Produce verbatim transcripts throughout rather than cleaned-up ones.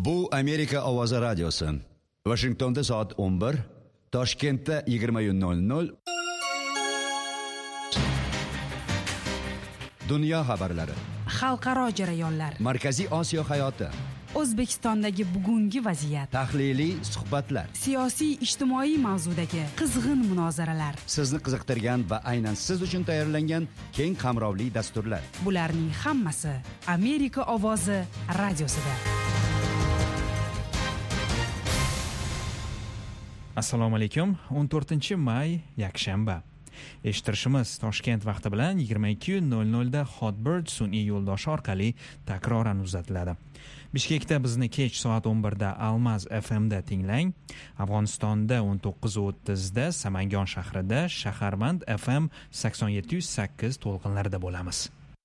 Bu Amerika ovozi radiosi. Washingtonda soat o'n bir, Toshkentda yigirma nol nol. Dunyo xabarlari. Xalqaro jarayonlar. Markaziy Osiyo hayoti. O'zbekistondagi bugungi vaziyat. Tahliliy suhbatlar. Siyosiy ijtimoiy mavzudagi qizg'in munozaralar. Sizni qiziqtirgan va aynan siz uchun tayyorlangan keng qamrovli dasturlar. Bularning hammasi Amerika ovozi radiosida. Assalomu alaykum. o'n to'rtinchi may yakshanba. Eshittirishimiz Toshkent vaqti bilan yigirma ikki nol nol da Hotbird sun'iy yo'ldoshi orqali takroran uzatiladi. Bishkekda bizni kech soat o'n bir da Almaz F M da tinglang. Afg'onistonda o'n to'qqiz o'ttiz da Samangon shahrida Shaharmand F M sakson yetti yuz sakkiz to'lqinlarida bo'lamiz.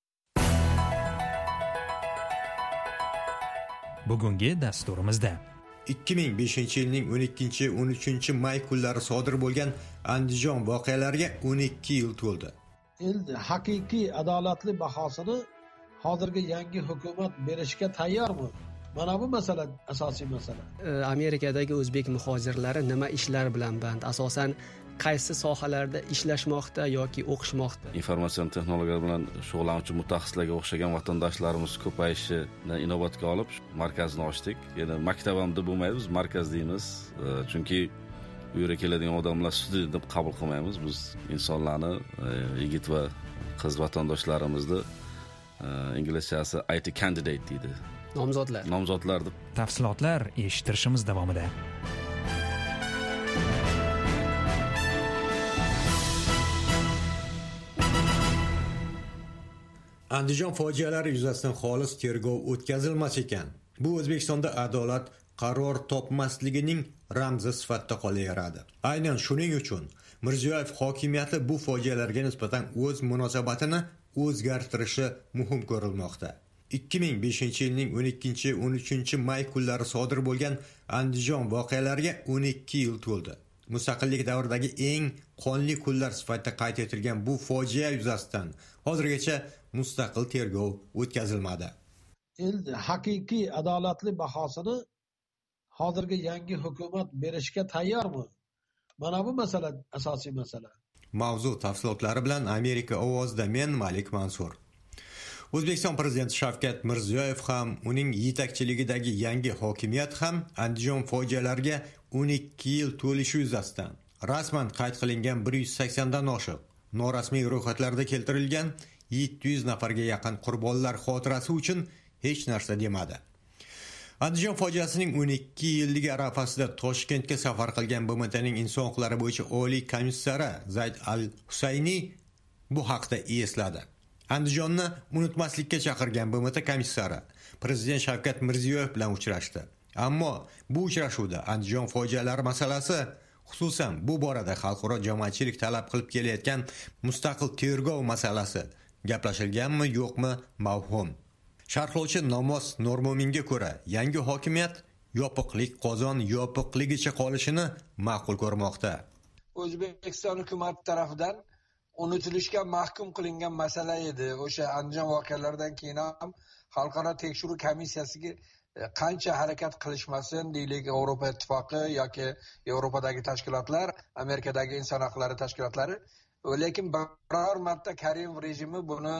Bugungi dasturimizda ikki ming beshinchi yilning o'n ikkinchi o'n uchinchi may kunlari sodir bo'lgan Andijon voqealariga o'n ikki yil to'ldi. Endi haqiqiy adolatli bahosini hozirgi yangi hukumat berishga tayyormi? Mana bu masala asosiy masala. Amerikadagi o'zbek muhojirlari nima ishlar bilan band? Asosan qaysi sohalarda ishlashmoqda yoki o'qishmoqda? Informatsion texnologiyalar bilan shug'ullanuvchi mutaxassislarga o'xshagan vatandoshlarimiz ko'payishini inobatga olib markazni ochdik. Ya'ni maktab ham deb bo'lmaydi, biz markaz deymiz. Chunki bu yerga keladigan odamlar student deb qabul qilmaymiz. Biz insonlarni, yigit va qiz vatandoshlarimizni inglizchasi I T candidate deydi. Nomzodlar. Nomzodlar deb. Tafsilotlar eshittirishimiz davomida. Andijon fojialari yuzasidan xolis tergov o'tkazilmas ekan. Bu O'zbekistonda adolat qaror topmasligining ramzi sifatida qolaveradi. Aynan shuning uchun Mirziyoyev hokimiyati bu fojialarga nisbatan o'z munosabatini o'zgartirishi muhim ko'rilmoqda. ikki ming beshinchi yilning o'n ikkinchi o'n uchinchi may kunlari sodir bo'lgan Andijon voqealariga o'n ikki yil to'ldi. Mustaqillik davridagi eng qonli kunlar sifatida qayd etilgan bu fojia yuzasidan hozirgacha mustaqil tergov o'tkazilmadi. Endi haqiqiy adolatli bahosini hozirgi yangi hukumat berishga tayyormi? Mana bu masala asosiy masala. Mavzu tafsilotlari bilan Amerika ovozida men Malik Mansur. O'zbekiston prezidenti Shavkat Mirziyoyev ham, uning yetakchiligidagi yangi hokimiyat ham Andijon fojialariga o'n ikki yil to'lishi yuzasidan rasman qayd qilingan bir yuz sakson dan oshiq norasmiy ro'yxatlarda keltirilgan yetti yuz nafarga yaqin qurbonlar xotirasi uchun hech narsa demadi. Andijon fojiasining o'n ikki yilligi arafasida Toshkentga safar qilgan B M T'ning inson huquqlari bo'yicha oliy komissari Zayd al-Husayni bu haqda esladi. Andijonni unutmaslikka chaqirgan B M T komissari prezident Shavkat Mirziyoyev bilan uchrashdi. Ammo bu uchrashuvda Andijon fojialari masalasi, xususan bu borada xalqaro jamoatchilik talab qilib kelayotgan mustaqil tergov masalasi gaplashilganmi yo'qmi mavhum. Sharhlovchi Namoz Nurmo'minga ko'ra, yangi hokimiyat yopiqlik qozon yopiqligicha qolishini ma'qul ko'rmoqda. O'zbekiston hukumati tomonidan unutilishga mahkum qilingan masala edi. O'sha Andijon voqealaridan keyin ham xalqaro tekshiruv komissiyasiga qancha harakat qilishmasin deylik, Yevropa ittifoqi yoki Yevropadagi tashkilotlar, Amerikadagi inson huquqlari tashkilotlari, lekin biror marta Karimov rejimi buni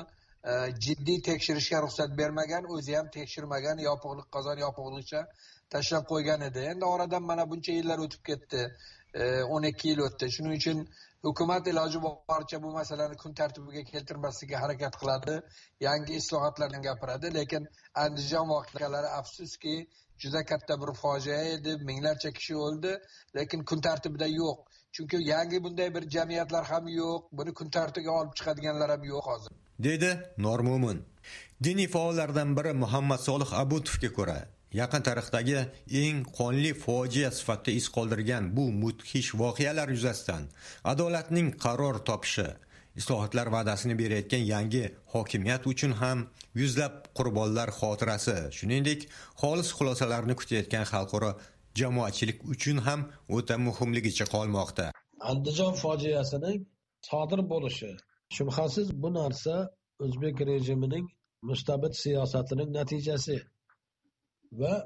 jiddiy tekshirishga ruxsat bermagan, o'zi ham tekshirmagan, yopiqlik qozon yopiqligicha tashlab qo'ygan edi. Endi oradan mana buncha yillar o'tib ketdi. o'n ikki yil o'tdi. Shuning uchun hukumat iloji boricha bu masalani kun tartibiga keltirmaslikka harakat qiladi, yangi islohotlardan gapiradi, lekin Andijon voqealari afsuski juda katta bir fojia edi, minglarcha kishi o'ldi, lekin kun tartibida yo'q. Chunki yangi bunday bir jamiyatlar ham yo'q, buni kun tartibiga olib chiqadiganlar ham yo'q hozir. Dedi Normo'min. Diniy faollardan biri Muhammad Solih Abutovga ko'ra, yaqin tarixdagi eng qonli fojia sifatida iz qoldirgan bu mudhish voqealar yuzasidan adolatning qaror topishi, islohotlar va'dasini berayotgan yangi hokimiyat uchun ham yuzlab qurbonlar xotirasi, shuningdek xolis xulosalarni kutayotgan xalqaro jamoatchilik uchun ham o'ta muhimligicha qolmoqda. Andijon fojiasining sodir bo'lishi, shubhasiz bu narsa o'zbek rejimining mustabid siyosatining natijasi va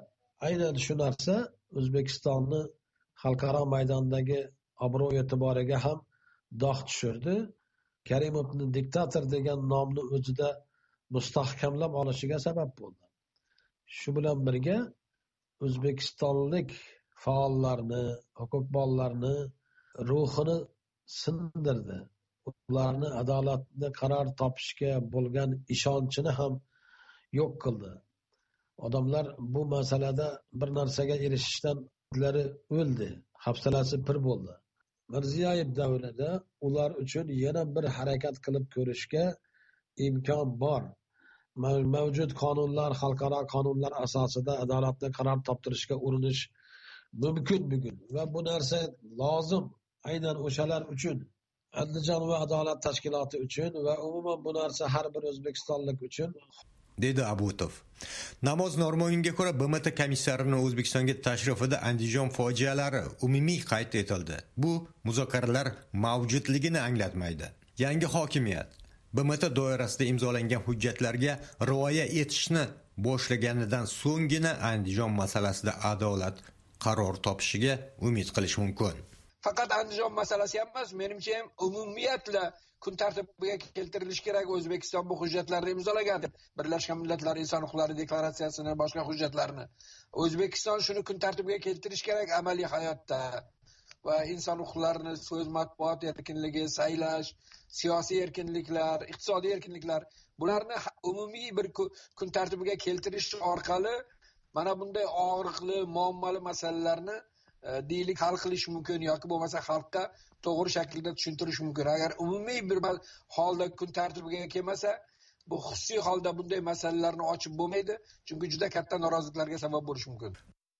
aynan shu narsa O'zbekistonni xalqaro maydondagi obro' e'tiboriga ham dog' tushirdi. Karimovni diktator degan nomni o'zida mustahkamlab olishiga sabab bo'ldi. Shu bilan birga o'zbekistonlik faollarni, huquqbonlarni ruhini sindirdi. Ularni adolatli qaror topishga bo'lgan ishonchini ham yo'q qildi. Odamlar bu masalada bir narsaga erishishdan ularni o'ldi, hafsalasi pir bo'ldi. Mirziyoyev davrida ular uchun yana bir harakat qilib ko'rishga imkon bor. Mavjud qonunlar, xalqaro qonunlar asosida adolatli qaror toptirishga urinish mumkin bugun va bu narsa lozim aynan o'shalar uchun, Andijon va adolat tashkiloti uchun va umuman bu narsa har bir o'zbekistonlik uchun, dedi Abutov. Namoz Normoyinga ko'ra B M T komissarining O'zbekistonga tashrifida Andijon fojialari umumiy qayd etildi. Bu muzokaralar mavjudligini anglatmaydi. Yangi hokimiyat B M T doirasida imzolangan hujjatlarga rioya etishni boshlaganidan so'nggina Andijon masalasida adolat qaror topishiga umid qilish mumkin. Faqat Andijon masalasi emas, menimcha ham umumiyatla kun tartibiga keltirilishi kerak. O'zbekiston bu hujjatlarni imzolagan. Birlashgan Millatlar Inson huquqlari deklaratsiyasini, boshqa hujjatlarni. O'zbekiston shuni kun tartibiga keltirish kerak amaliy hayotda. Va inson huquqlarini, so'z, matbuot erkinligi, saylash, siyosiy erkinliklar, iqtisodiy erkinliklar, bularni umumiy bir kun tartibiga keltirish orqali mana bunday og'riqli, muammoli masalalarni deylik hal qilish mumkin yoki bo'lmasa xalqqa to'g'ri shaklda tushuntirish mumkin. Agar umumiy bir holda kun tartibiga kelmasa, bu xususiy holda bunday masalalarni ochib bo'lmaydi, chunki juda katta noroziliklarga sabab bo'lishi mumkin.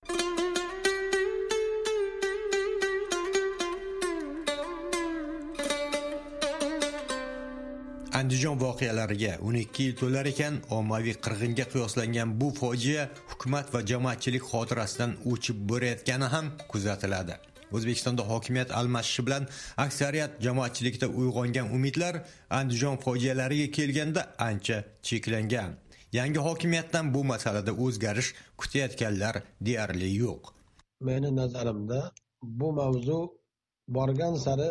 Andijon voqealariga o'n ikki yil to'lar ekan, ommaviy qirg'inga qiyoslangan bu fojia hukumat va jamoatchilik xotirasidan o'chib borayotgani ham kuzatiladi. O'zbekistonda hokimiyat almashishi bilan aksariyat jamoatchilikda uyg'ongan umidlar Andijon fojialariga kelganda ancha cheklangan. Yangi hokimiyatdan bu masalada o'zgarish kutayotganlar deyarli yo'q. Meni nazarimda bu mavzu borgan sari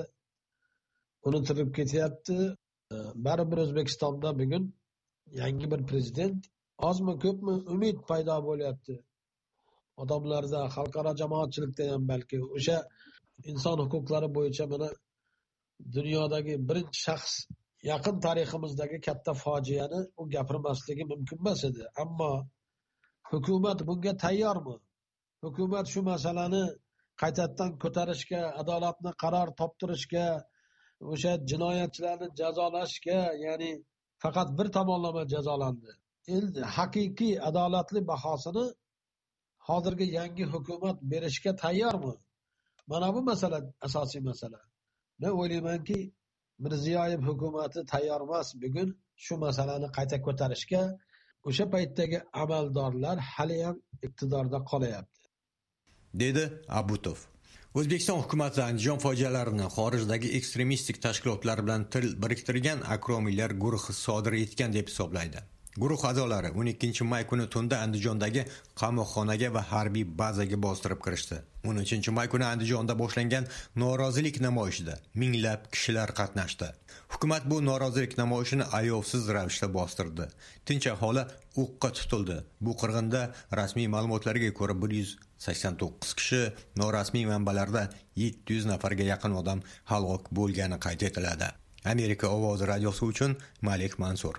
unutilib ketyapti. Baribir O'zbekistonda bugun yangi bir prezident ozmi ko'pmi umid paydo bo'lyapti. Odamlarda, xalqaro jamoatchilikda ham balki o'sha inson huquqlari bo'yicha mana dunyodagi birinchi shaxs yaqin tariximizdagi katta fojiani u gapirmasligi mumkin emas edi. Ammo hukumat bunga tayyormi? Hukumat shu masalani qaytadan ko'tarishga, adolatni qaror toptirishga, o'sha jinoyatchilarni jazolashga, ya'ni faqat bir tomonlama jazolandi. Endi haqiqiy adolatli bahosini hozirgi yangi hukumat berishga tayyormi? Mana bu masala asosiy masala. Men o'ylaymanki, Mirziyoyev hukumati tayyor emas bugun shu masalani qayta ko'tarishga. O'sha paytdagi amaldorlar hali ham iqtidorda qolyapti, dedi Abutov. O'zbekiston hukumati Andijon fojialarini xorijdagi ekstremistik tashkilotlar bilan til biriktirgan akromiylar guruhi sodir etgan deb hisoblaydi. Guruh a'zolari o'n ikkinchi may kuni tunda Andijondagi qamoqxonaga va harbiy bazaga bostirib kirishdi. o'n uchinchi may kuni Andijonda boshlangan norozilik namoyishida minglab kishilar qatnashdi. Hukumat bu norozilik namoyishini ayovsiz ravishda bostirdi. Tinch aholi o'qqa tutildi. Bu qirg'inda rasmiy ma'lumotlarga ko'ra bir yuz sakson to'qqiz kishi, norasmiy manbalarda yetti yuz nafarga yaqin odam halok bo'lgani qayd etiladi. Amerika ovozi radiosi uchun Malik Mansur.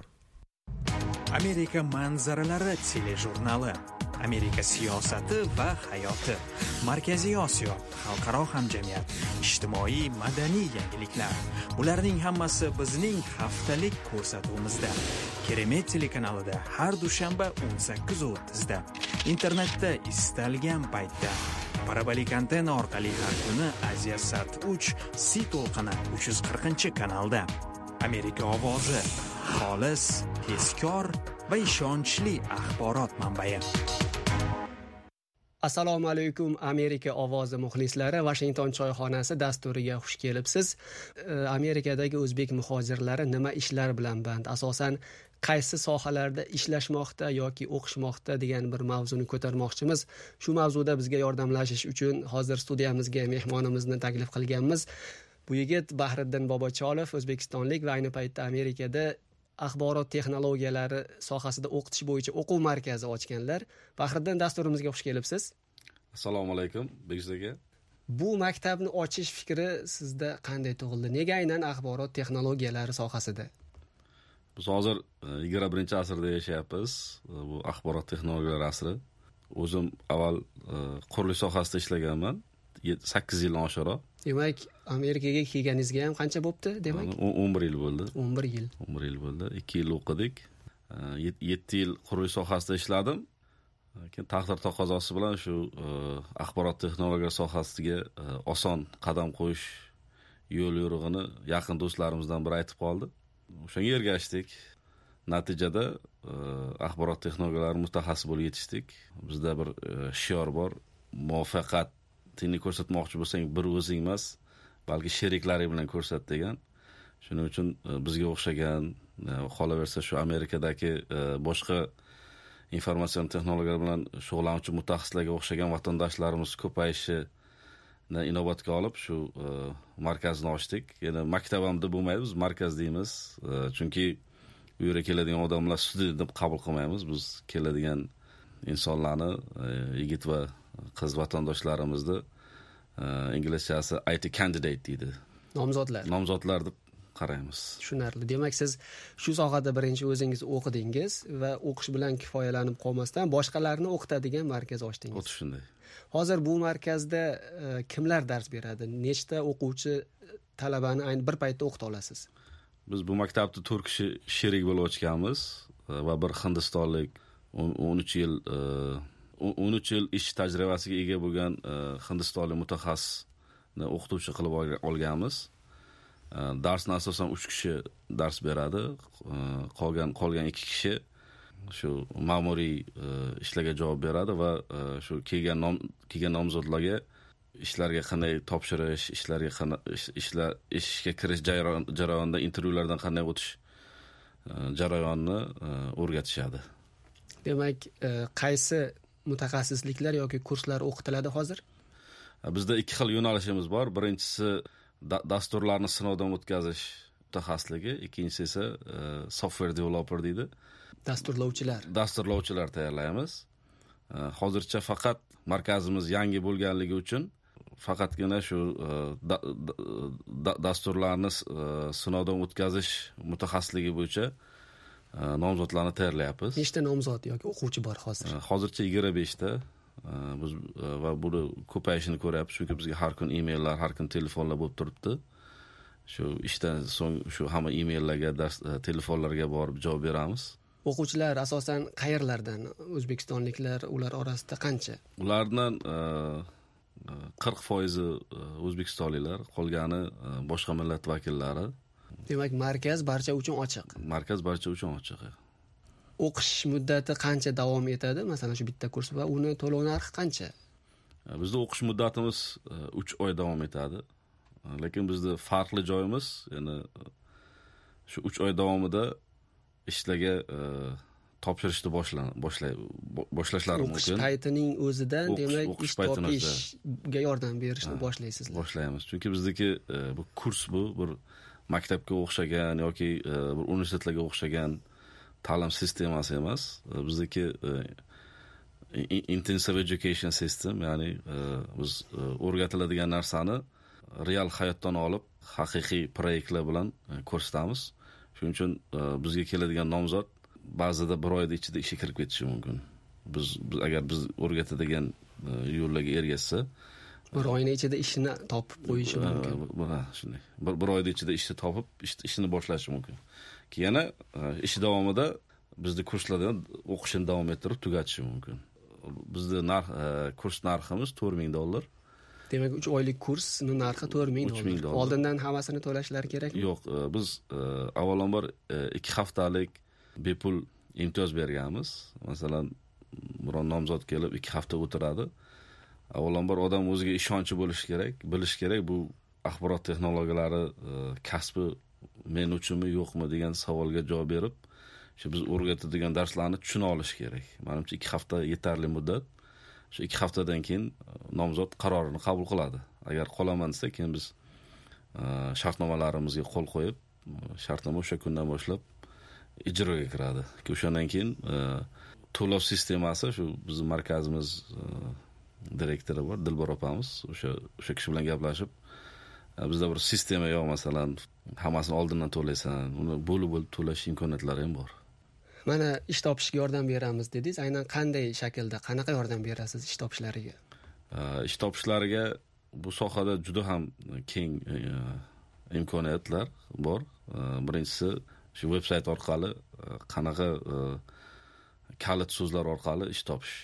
Amerika manzaralari telejurnali. Amerika siyosati va hayoti. Markaziy Osiyo, xalqaro hamjamiyat, ijtimoiy madaniy yangiliklar. Bularning hammasi bizning haftalik ko'rsatuvimizda. Keremet telekanalida har dushanba o'n sakkiz o'ttizda. Internetda istalgan paytda. Parabolik antenna orqali har kuni Aziya Sat uch Si to'lqini uch yuz qirqinchi kanalda. Amerika ovozi, xolis, tezkor va ishonchli axborot manbai. Assalomu alaykum Amerika ovozi muxlislari, Washington choyxonasi dasturiga xush kelibsiz. Amerikadagi o'zbek muhojirlari nima ishlar bilan band? Asosan qaysi sohalarda ishlashmoqda yoki o'qishmoqda degan bir mavzuni ko'tarmoqchimiz. Shu mavzuda bizga yordamlashish uchun hozir studiyamizga mehmonimizni taklif qilganmiz. Bu yigit Bahriddin Bobocholov, o'zbekistonlik va ayni paytda Amerikada axborot texnologiyalari sohasida o'qitish bo'yicha o'quv markazi ochganlar. Bahriddin, dasturimizga xush kelibsiz. Assalomu alaykum, Beguz aka. Bu maktabni ochish fikri sizda qanday tug'ildi? Nega aynan axborot texnologiyalari sohasida? Biz hozir yigirma birinchi asrda yashayapmiz. Bu axborot texnologiyalari asri. O'zim avval qurilish sohasida ishlaganman. sakkiz yildan oshiqroq. Demak, Amerikaga kelganingizga ham qancha bo'pti, demak? o'n bir yil bo'ldi. o'n bir yil. o'n bir yil bo'ldi. ikki yil o'qidik. yetti yil qurilish sohasida ishladim. Keyin taqdir taqozosi bilan shu axborot texnologiyalari sohasiga oson qadam qo'yish yo'l yo'rig'ini yaqin do'stlarimizdan biri aytib qoldi. O'shanga ergashdik. Natijada axborot texnologiyalari mutaxassis bo'lib yetishdik. Bizda bir shior bor. Muvaffaqiyatni ko'rsatmoqchi bo'lsang, bir o'zing emas, balki sheriklaring bilan ko'rsat degan. Shuning uchun bizga o'xshagan, qolaversa shu Amerikadagi boshqa informatsion texnologiyalar bilan shug'ullanuvchi mutaxassislarga o'xshagan vatandoshlarimiz ko'payishi inobatga olib shu markazni ochdik. Ya'ni maktab ham deb bo'lmaydi, biz markaz deymiz. Chunki bu yerga keladigan odamlar student deb qabul qilmaymiz. Biz keladigan insonlarni, yigit va qiz vatandoshlarimizni inglizchasi I T candidate deydi. Nomzodlar. Nomzodlar deb qaraymiz. Tushunarli. Demak, siz shu sohada birinchi o'zingiz o'qidingiz va o'qish bilan kifoyalanib qolmasdan boshqalarni o'qitadigan markaz ochdingiz. O'ti shunday. Hozir bu markazda kimlar dars beradi? Nechta o'quvchi talabani ayni bir paytda o'qita olasiz? Biz bu maktabda to'rt kishi sherik bo'lib ochganmiz va bir hindistonlik o'n uch yil o'n uch yil ish tajribasiga ega bo'lgan hindistonlik mutaxassisni o'qituvchi qilib olganmiz. Darsni asosan uch kishi dars beradi. Qolgan qolgan ikki kishi shu ma'muriy ishlarga javob beradi va shu kelgan nom kelgan nomzodlarga ishlarga qanday topshirish, ishlarga qanday ishlar ishga kirish jarayonida intervyulardan qanday o'tish jarayonini o'rgatishadi. Demak, qaysi mutaxassisliklar yoki kurslar o'qitiladi hozir? Bizda ikki xil yo'nalishimiz bor. Birinchisi dasturlarni sinovdan o'tkazish mutaxassisligi, ikkinchisi esa software developer deydi. Dasturlovchilar. Dasturlovchilar tayyorlaymiz. Hozircha faqat markazimiz yangi bo'lganligi uchun faqatgina shu dasturlarni sinovdan o'tkazish mutaxassisligi bo'yicha nomzodlarni tayyorlayapmiz. Nechta nomzod yoki o'quvchi bor hozir? Hozircha yigirma besh ta. Biz va buni ko'payishini ko'ryapmiz, chunki bizga har kun emaillar, har kun telefonlar bo'lib turibdi. Shu ishdan so'ng shu hamma emaillarga, telefonlarga borib javob beramiz. O'quvchilar asosan qayerlardan? O'zbekistonliklar ular orasida qancha? Ulardan qirq foiz o'zbekistonliklar, qolgani boshqa millat vakillari. Demak, markaz barcha uchun ochiq. Markaz barcha uchun ochiq. O'qish muddati qancha davom etadi? Masalan, shu bitta kurs va uni to'lov narxi qancha? Bizda o'qish muddatimiz uch oy davom etadi. Lekin bizda farqli joyimiz, ya'ni shu uch oy davomida ishlarga topshirishni boshlan boshlay boshlashlari mumkin. O'qish paytining o'zidan, demak, ish topishga yordam berishni boshlaysizlar. Boshlaymiz. Chunki bizdagi bu kurs bu bir maktabga o'xshagan yoki bir universitetlarga o'xshagan ta'lim sistemasi emas. Bizdagi intensive education system, ya'ni biz o'rgatiladigan narsani real hayotdan olib, haqiqiy proyektlar bilan ko'rsatamiz. Shuning uchun bizga keladigan nomzod ba'zida bir oyda ichida ishga kirib ketishi mumkin. Biz, biz agar biz o'rgatadigan yo'llarga ergashsa, bir oyning ichida ishini topib qo'yishi mumkin. Ha, shunday. Bir, bir oyda ichida ishni topib, ishni boshlashi mumkin. Keyin ish davomida bizning kurslardan o'qishini davom ettirib tugatishi mumkin. Bizning narx kurs narximiz to'rt ming dollar. Demak, uch oylik kursning narxi to'rt ming dollar. Oldindan hammasini to'lashlari kerakmi? Yo'q, biz avvalambor ikki haftalik bepul imtiyoz berganmiz. Masalan, biron nomzod kelib ikki hafta o'tiradi. Avvalambor odam o'ziga ishonchi bo'lishi kerak, bilish kerak bu axborot texnologiyalari kasbi men uchunmi yo'qmi degan savolga javob berib, shu biz o'rgatadigan darslarni tushuna olish kerak. Menimcha ikki hafta yetarli muddat. Shu ikki haftadan keyin nomzod qarorini qabul qiladi. Agar qolaman desa, keyin biz shartnomalarimizga qo'l qo'yib, shartnoma o'sha kundan boshlab ijroga kiradi. O'shandan keyin to'lov sistemasi shu bizning markazimiz direktori bor, Dilbar opamiz, o'sha o'sha kishi bilan gaplashib, bizda bir sistema yo'q, masalan, hammasini oldindan to'laysan, uni bo'lib-bo'lib to'lash imkoniyatlari ham bor. Mana ish topishga yordam beramiz dedingiz. Aynan qanday shaklda, qanaqa yordam berasiz ish topishlariga? Ish topishlariga bu sohada juda ham keng imkoniyatlar bor. Birinchisi shu veb-sayt orqali qanaqa kalit so'zlar orqali ish topish.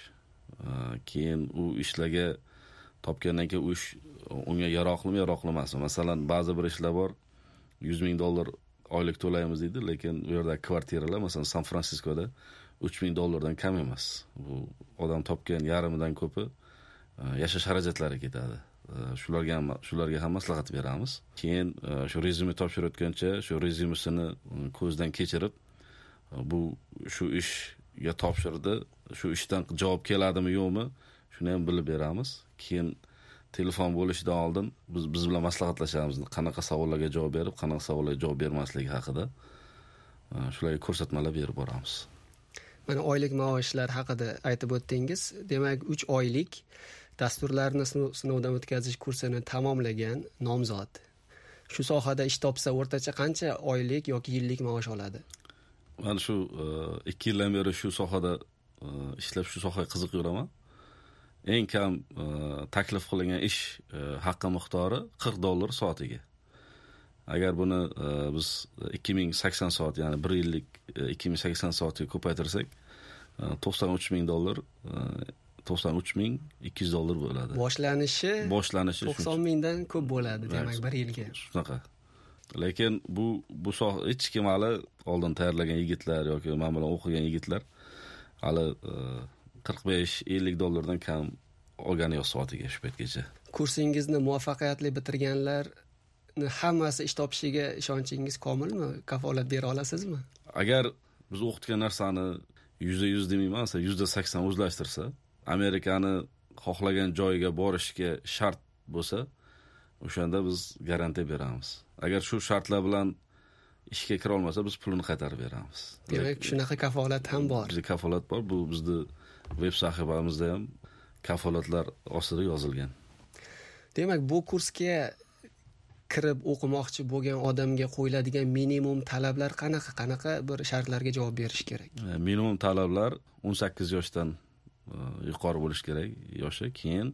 Keyin u ishlarga topgandan keyin u ish unga yaroqlimi, yaroqli emasmi? Masalan, ba'zi bir ishlar bor, yuz ming dollar oylik to'laymiz deydi, lekin u yerda kvartiralar, masalan, San Fransiskoda uch ming dollardan kam emas. Bu odam topgan yarimidan ko'pi yashash xarajatlariga ketadi. Shularga ham shularga ham maslahat beramiz. Keyin shu rezyume topshirayotgancha shu rezyumesini ko'zdan kechirib, bu shu ishga topshirdi, shu ishdan javob keladimi yo'qmi, shuni ham bilib beramiz. Keyin telefon bo'lishidan oldin biz biz bilan maslahatlashamiz, qanaqa savollarga javob berib, qanaqa savollarga javob bermasligi haqida. Shularga ko'rsatmalar berib boramiz. Mana oylik maoshlar haqida aytib o'tdingiz. Demak, uch oylik dasturlarni sinovdan o'tkazish kursini tamomlagan nomzod shu sohada ish topsa o'rtacha qancha oylik yoki yillik maosh oladi? Men shu ikki yildan beri shu sohada ishlab, shu sohaga qiziqib yuraman. Eng kam taklif qilingan ish haqqi miqdori qirq dollar soatiga. Agar buni biz ikki ming sakson soat, ya'ni bir yillik ikki ming sakson soatga ko'paytirsak, to'qson uch ming dollar, to'qson uch ming ikki yuz dollar bo'ladi. Boshlanishi boshlanishi to'qson mingdan ko'p bo'ladi, demak bir yilga. Shunaqa. Lekin bu bu soha hech kim hali oldin tayyorlagan yigitlar yoki men bilan o'qigan yigitlar hali qirq besh ellik dollardan kam olgani yo'q soatiga shu paytgacha. Kursingizni muvaffaqiyatli bitirganlarni hammasi ish topishiga ishonchingiz komilmi? Kafolat bera olasizmi? Agar biz o'qitgan narsani yuzda yuz demayman, yuzda sakson o'zlashtirsa, Amerikani xohlagan joyiga borishga shart bo'lsa, o'shanda biz garantiya beramiz. Agar shu shartlar bilan ishga kira olmasa, biz pulini qaytarib beramiz. Demak, shunaqa kafolat ham bor. Bizda kafolat bor. Bu bizning veb sahifamizda ham kafolatlar ostida yozilgan. Demak, bu kursga kirib o'qimoqchi bo'lgan odamga qo'yiladigan minimum talablar qanaqa? Qanaqa bir shartlarga javob berish kerak? Minimum talablar o'n sakkiz yoshdan yuqori bo'lish kerak yoshi. Keyin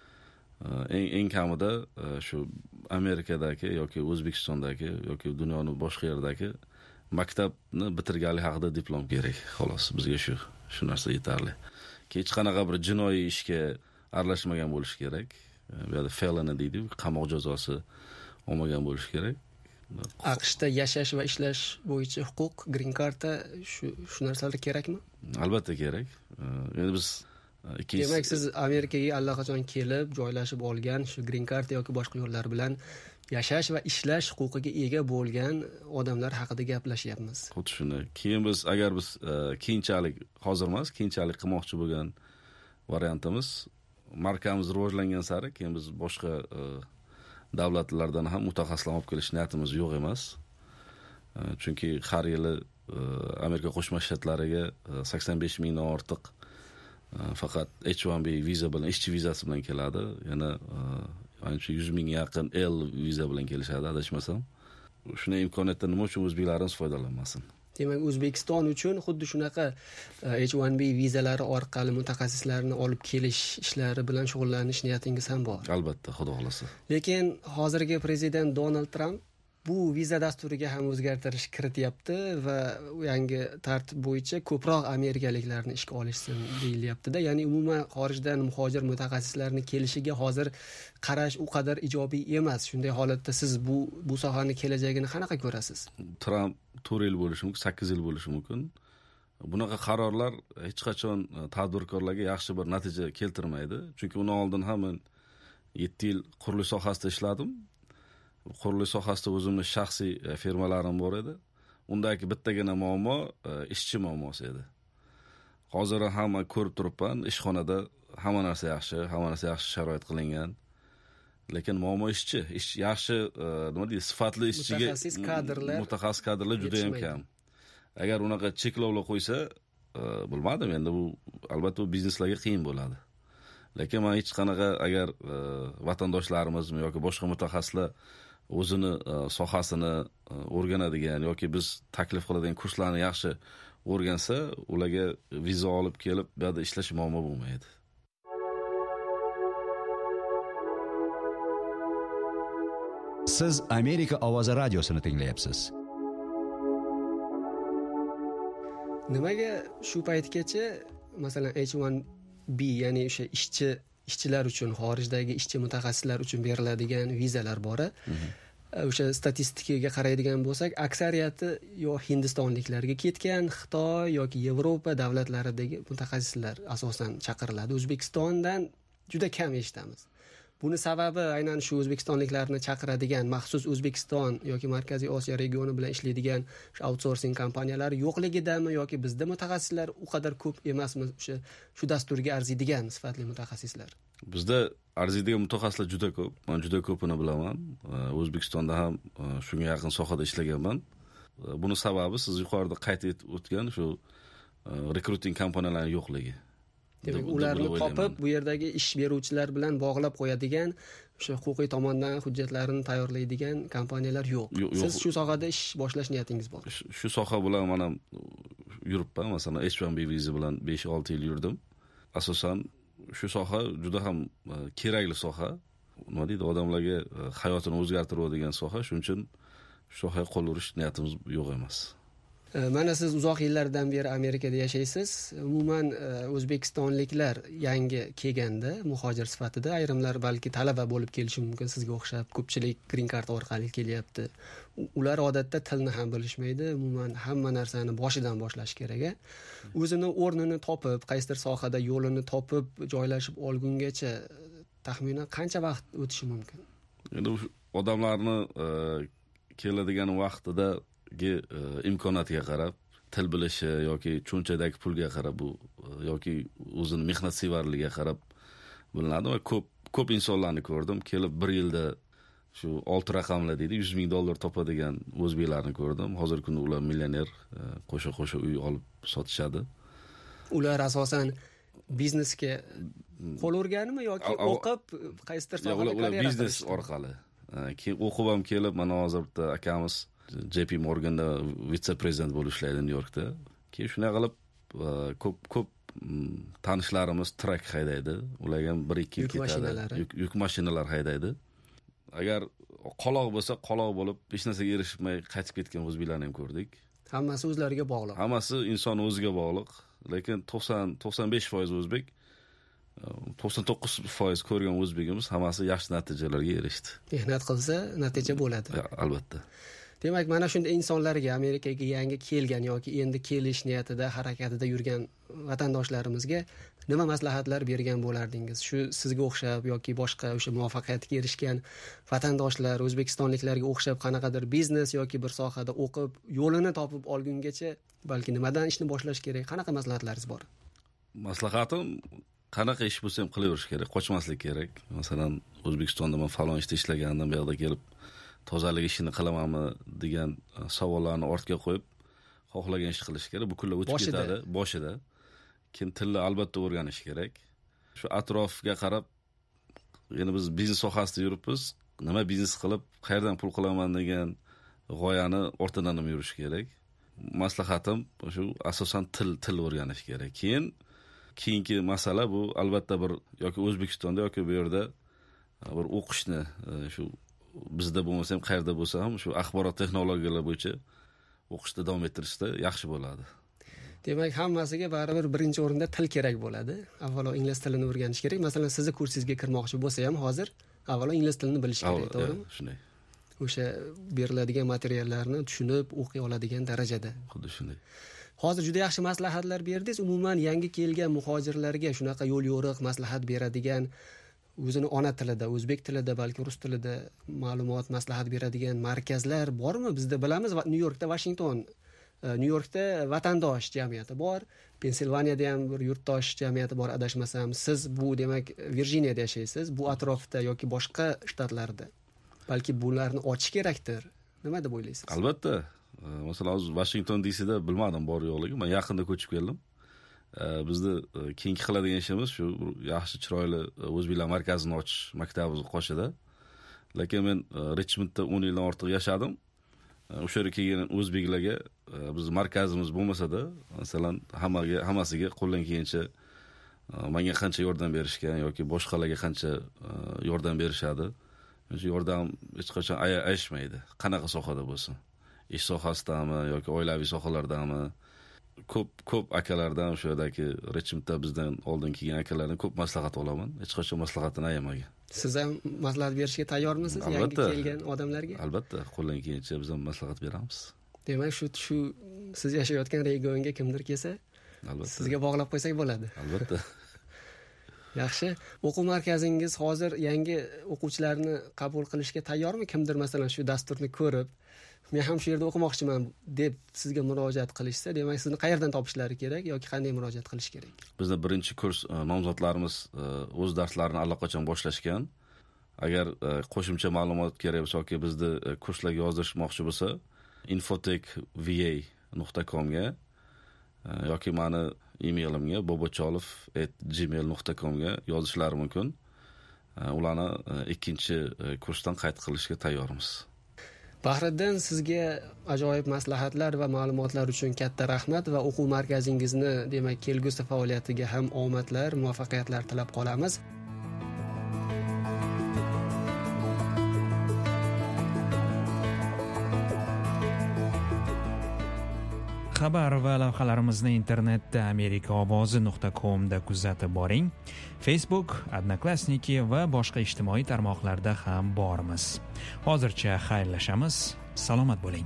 eng eng kamida shu Amerikadagi yoki O'zbekistondagi yoki dunyoning boshqa yeridagi maktabni bitirganlik haqida diplom kerak. Xolos, bizga shu shu narsa yetarli. Hech qanaqa bir jinoiy ishga aralashmagan bo'lish kerak. Bu yerda felony deydi, qamoq jazosi olmagan bo'lish kerak. AQShda yashash va ishlash bo'yicha huquq, green karta, shu shu narsalar kerakmi? Albatta kerak. Endi biz ikkinchi Demak, siz Amerikaga allaqachon kelib, joylashib olgan, shu green karta yoki boshqa yo'llar bilan yashash va ishlash huquqiga ega bo'lgan odamlar haqida gaplashyapmiz. Xuddi shuni. Keyin biz agar biz keyinchalik, hozir emas, keyinchalik qilmoqchi bo'lgan variantimiz, markamiz rivojlangan sari keyin biz boshqa davlatlardan ham mutaxassislar olib kelish niyatimiz yo'q emas. Chunki har yili Amerika Qo'shma Shtatlariga sakson besh mingdan ortiq faqat H one B viza bilan, ishchi vizasi bilan keladi. Yana ancha yuz ming yaqin L viza bilan kelishadi, adashmasam. Shunday imkoniyatdan nima uchun o'zbeklarimiz foydalanmasin? Demak, O'zbekiston uchun xuddi shunaqa H one B vizalari orqali mutaxassislarni olib kelish ishlari bilan shug'ullanish niyatingiz ham bor. Albatta, xudo xolasa. Lekin hozirgi prezident Donald Trump bu viza dasturiga ham o'zgartirish kirityapti va yangi tartib bo'yicha ko'proq amerikaliklarni ishga olishsin deyilyapti-da. Ya'ni umuman xorijdan muhojir mutaxassislarni kelishiga hozir qarash u qadar ijobiy emas. Shunday holatda siz bu bu sohaning kelajagini qanaqa ko'rasiz? Trump to'rt yil bo'lishi mumkin, sakkiz yil bo'lishi mumkin. Bunaqa qarorlar hech qachon tadbirkorlarga yaxshi bir natija keltirmaydi. Chunki undan oldin ham men yetti yil qurilish sohasida ishladim. Qurilish sohasida o'zimning shaxsiy firmalarim bor edi. undagi bittagina muammo ishchi muammosi edi. Hozir hamma ko'rib turibman, ishxonada hamma narsa yaxshi, hamma narsa yaxshi sharoit qilingan. Lekin muammo ishchi, ish yaxshi, nima deydi, sifatli ishchiga mutaxassis kadrlar, mutaxassis kadrlar juda ham kam. Agar unaqa cheklovlar qo'ysa, bilmadim, endi bu albatta bu bizneslarga qiyin bo'ladi. Lekin men hech qanaqa agar vatandoshlarimiz yoki boshqa mutaxassislar o'zini sohasini o'rganadigan yoki biz taklif qiladigan kurslarni yaxshi o'rgansa, ularga viza olib kelib, bu yerda ishlash muammo bo'lmaydi. Siz Amerika ovozi radiosini tinglayapsiz. Nimaga shu paytgacha masalan H one B, ya'ni o'sha ishchi ishchilar uchun, xorijdagi ishchi mutaxassislar uchun beriladigan vizalar bor. O'sha statistikaga qaraydigan bo'lsak, aksariyati yo hindistonliklarga ketgan, Xitoy yoki Yevropa davlatlaridagi mutaxassislar asosan chaqiriladi. O'zbekistondan juda kam eshitamiz. Buni sababi aynan shu o'zbekistonliklarni chaqiradigan maxsus O'zbekiston yoki Markaziy Osiyo regioni bilan ishlaydigan shu outsourcing kompaniyalari yo'qligidami yoki bizda mutaxassislar u qadar ko'p emasmi, o'sha shu dasturga arziydigan sifatli mutaxassislar? Bizda arziydigan mutaxassislar juda ko'p. Men juda ko'pini bilaman. O'zbekistonda ham shunga yaqin sohada ishlaganman. Buni sababi siz yuqorida qayd etib o'tgan shu rekruting kompaniyalarining yo'qligi. Demak, ularni topib, bu yerdagi ish beruvchilar bilan bog'lab qo'yadigan, o'sha huquqiy tomondan hujjatlarini tayyorlaydigan kompaniyalar yo'q. Siz shu sohada ish boshlash niyatingiz bor? Shu soha bilan men ham yuribman. Masalan, H one B viza bilan besh olti yil yurdim. Asosan shu soha juda ham kerakli soha. Nima deydi, odamlarga hayotini o'zgartiradigan soha. Shuning uchun shu sohaga qo'l urish niyatimiz yo'q emas. Mana siz uzoq yillardan beri Amerikada yashaysiz. Umuman o'zbekistonliklar yangi kelganda muhojir sifatida, ayrimlar balki talaba bo'lib kelishi mumkin, sizga o'xshab, ko'pchilik green card orqali kelyapti. Ular odatda tilni ham bilishmaydi, umuman hamma narsani boshidan boshlash kerak. O'zini o'rnini topib, qaysidir sohada yo'lini topib, joylashib olgungacha taxminan qancha vaqt o'tishi mumkin? Endi odamlarni keladigan vaqtida imkoniyatiga qarab, til bilishi yoki cho'nchadagi pulga qarab, bu yoki o'zini mehnatsevarligiga qarab bilinadi. Va ko'p ko'p insonlarni ko'rdim, kelib bir yilda shu olti raqamli deydi, yuz ming dollar topadigan o'zbeklarni ko'rdim. Hozirgi kunda ular millioner, qo'sha-qo'sha uy olib sotishadi. Ular asosan biznesga qo'l urganmi yoki o'qib qaysidir sohada karyera qilishdi? Biznes orqali. Keyin o'qib ham kelib, mana hozir bitta akamiz J P Morganda vitse-prezident bo'lib ishlaydi Nyu-Yorkda. Keyin shunday qilib ko'p ko'p tanishlarimiz trak haydaydi. Ular ham bir ikki yil ketadi. Yuk mashinalar haydaydi. Agar qoloq bo'lsa, qoloq bo'lib hech narsaga erishmay qaytib ketgan o'zbeklarni ham ko'rdik. Hammasi o'zlariga bog'liq. Hammasi inson o'ziga bog'liq. Lekin to'qson to'qson besh foiz o'zbek, to'qson to'qqiz foiz ko'rgan o'zbekimiz hammasi yaxshi natijalarga erishdi. Mehnat qilsa, natija bo'ladi. Albatta. Demak, mana shunday insonlarga, Amerikaga yangi kelgan yoki endi kelish niyatida, harakatida yurgan vatandoshlarimizga nima maslahatlar bergan bo'lardingiz? Shu sizga o'xshab yoki boshqa o'sha muvaffaqiyatga erishgan vatandoshlar, o'zbekistonliklarga o'xshab qanaqadir biznes yoki bir sohada o'qib, yo'lini topib olgungacha balki nimadan ishni boshlash kerak? Qanaqa maslahatlaringiz bor? Maslahatim, qanaqa ish bo'lsa ham qilaverish kerak, qochmaslik kerak. Masalan, O'zbekistonda men falon ishda ishlagandim, bu yerda kelib tozalik ishini qilamanmi degan savollarni ortga qo'yib, xohlagan ish qilish kerak. Bu kunlar o'tib ketadi boshida. Keyin tilni albatta o'rganish kerak. Shu atrofga qarab, yana biz biznes sohasida yuribmiz, nima biznes qilib, qayerdan pul qilaman degan g'oyani ortidan ham yurish kerak. Maslahatim shu, asosan til til o'rganish kerak. Keyin keyingi masala bu albatta bir yoki O'zbekistonda yoki bu yerda bir o'qishni, shu bizda bo'lmasa ham qayerda bo'lsa ham shu axborot texnologiyalari bo'yicha o'qishda davom ettirishda yaxshi bo'ladi. Demak, hammasiga baribir birinchi o'rinda til kerak bo'ladi. Avvalo ingliz tilini o'rganish kerak. Masalan, sizni kursingizga kirmoqchi bo'lsa ham hozir avvalo ingliz tilini bilish kerak, to'g'rimi? Shunday. O'sha beriladigan materiallarni tushunib, o'qiy oladigan darajada. Xuddi shunday. Hozir juda yaxshi maslahatlar berdingiz. Umuman yangi kelgan muhojirlarga shunaqa yo'l yo'riq maslahat beradigan o'zini ona tilida, o'zbek tilida, balki rus tilida ma'lumot, maslahat beradigan markazlar bormi? Bizda bilamiz, Nyu-Yorkda, Washington, Nyu-Yorkda vatandosh jamiyati bor, Pensilvaniyada ham bir yurtdosh jamiyati bor adashmasam. Siz bu demak Virjiniyada yashaysiz, bu atrofda yoki boshqa shtatlarda. Balki bularni ochish kerakdir. Nima deb o'ylaysiz? Albatta. Masalan, hozir Washington D C da bilmadim bor yo'qligini. Men yaqinda ko'chib keldim. Bizni keyingi qiladigan ishimiz shu yaxshi chiroyli o'zbeklar markazini ochish maktabimiz qoshida. Lekin men Richmondda o'n yildan ortiq yashadim. O'sha yerga kelgan o'zbeklarga biz markazimiz bo'lmasa-da, masalan, hammaga hammasiga qo'ldan kelgancha menga qancha yordam berishgan yoki boshqalarga qancha yordam berishadi. Shu yordam hech qachon ayashmaydi. Qanaqa sohada bo'lsin. Ish sohasidami yoki oilaviy sohalardami. Ko'p ko'p akalardan o'sha yerdagi Richmondda bizdan oldin kelgan akalardan ko'p maslahat olaman. Hech qachon maslahatini ayamagan. Siz ham maslahat berishga tayyormisiz yangi kelgan odamlarga? Albatta, qo'ldan kelgancha biz ham maslahat beramiz. Demak, shu shu siz yashayotgan regionga kimdir kelsa, albatta sizga bog'lab qo'ysak bo'ladi. Albatta. Yaxshi. O'quv markazingiz hozir yangi o'quvchilarni qabul qilishga tayyormi? Kimdir masalan shu dasturni ko'rib, men ham shu yerda o'qimoqchiman deb sizga murojaat qilishsa, demak sizni qayerdan topishlari kerak yoki qanday murojaat qilish kerak? Bizda birinchi kurs nomzodlarimiz o'z darslarini allaqachon boshlashgan. Agar qo'shimcha ma'lumot kerak bo'lsa yoki bizni kurslarga yozdirishmoqchi bo'lsa, infotech v a dot com ga yoki meni emailimga bobocholov at gmail dot com ga yozishlari mumkin. Ularni ikkinchi kursdan qayt qilishga tayyormiz. Bahriddin, sizga ajoyib maslahatlar va ma'lumotlar uchun katta rahmat va o'quv markazingizni, demak, kelgusi faoliyatiga ham omadlar, muvaffaqiyatlar tilab qolamiz. Xabar va lavhalarimizni internetda amerika ovozi dot com da kuzatib boring. Facebook, Odnoklassniki va boshqa ijtimoiy tarmoqlarda ham bormiz. Hozircha xayrlashamiz. Salomat bo'ling.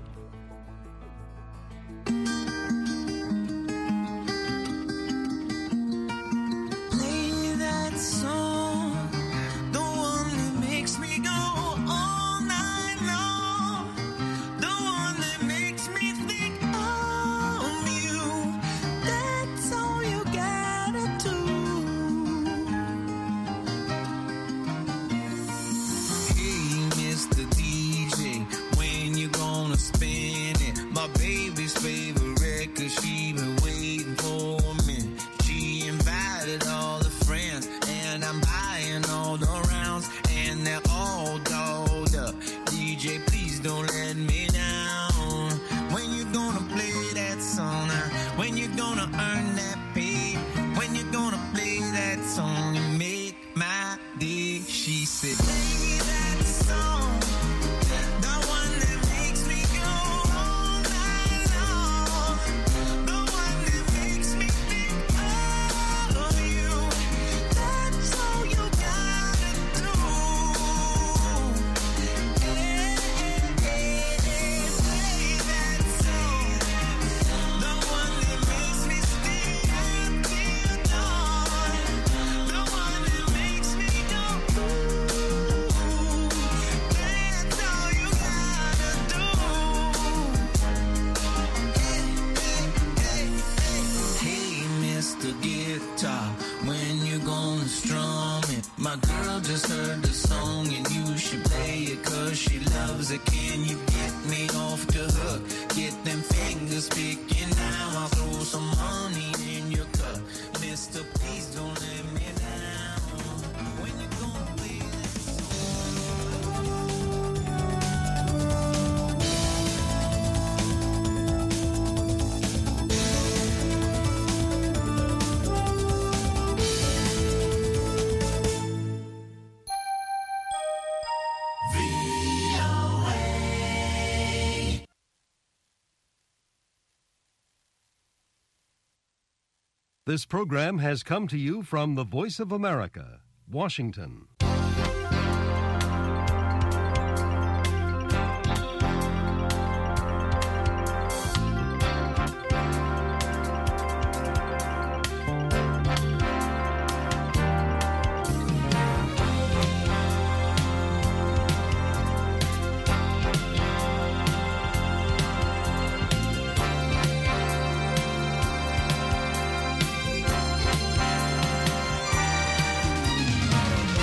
This program has come to you from the Voice of America, Washington.